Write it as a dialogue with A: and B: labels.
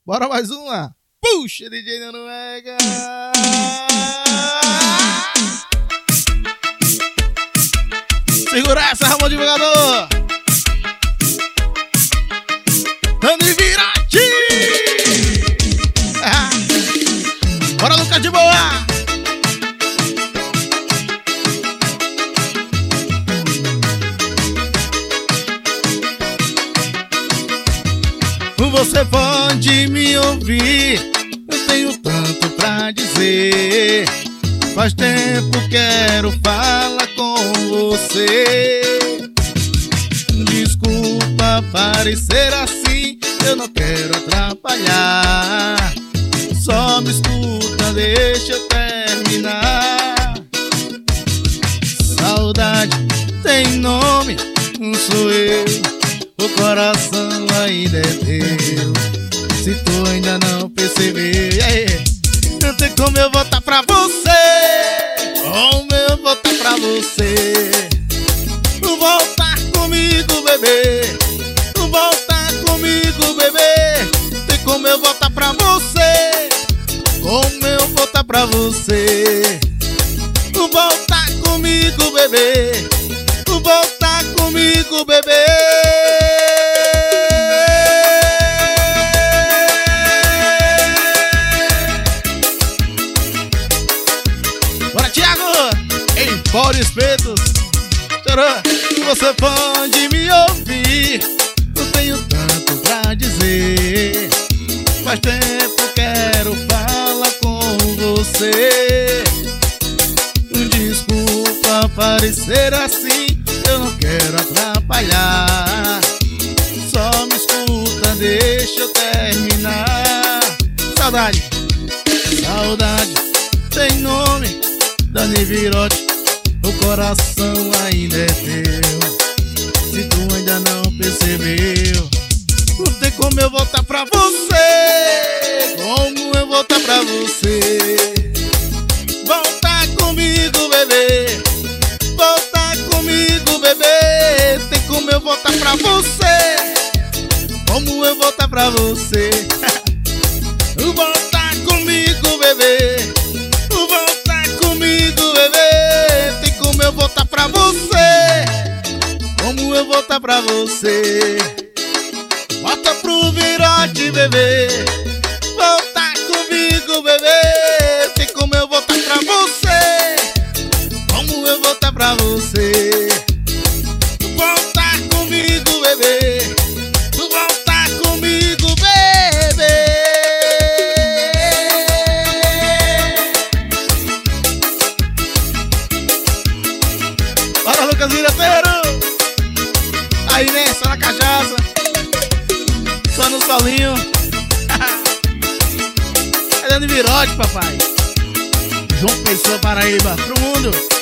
A: Bora mais uma. Puxa, DJ Noruega. Segura essa, Ramon Divulgador. Dani Virotti. Bora, Lucas de Boa. Você pode me ouvir, eu tenho tanto pra dizer. Faz tempo quero falar com você. Desculpa parecer assim, eu não quero atrapalhar. Só me escuta, deixa eu terminar. Saudade tem nome, sou eu. O coração ainda é teu, se tu ainda não perceber. Não tem como eu voltar pra você, como eu voltar pra você. Voltar comigo, bebê, voltar comigo, bebê. Tem como eu voltar pra você, como eu voltar pra você. Voltar comigo, bebê, voltar comigo, bebê. Bora, espetos. Você pode me ouvir, eu tenho tanto pra dizer. Faz tempo quero falar com você. Desculpa parecer assim, eu não quero atrapalhar. Só me escuta, deixa eu terminar. Saudade, saudade tem nome, Dani Virotti. O coração ainda é teu, se tu ainda não percebeu. Não tem como eu voltar pra você, como eu voltar pra você. Voltar comigo, bebê, voltar comigo, bebê. Tem como eu voltar pra você, como eu voltar pra você. Voltar comigo, bebê, voltar comigo, bebê. Como eu voltar pra você, como eu voltar pra você. Volta pro Virotti, bebê, voltar comigo, bebê. Tem como eu voltar pra você, como eu voltar pra você. Voltar comigo, bebê, voltar comigo, bebê. Bora, Lucas Viroteiro. Aí, né? Só na cachaça, só no solinho. É Dani Virotti, papai. João Pessoa, Paraíba, pro mundo.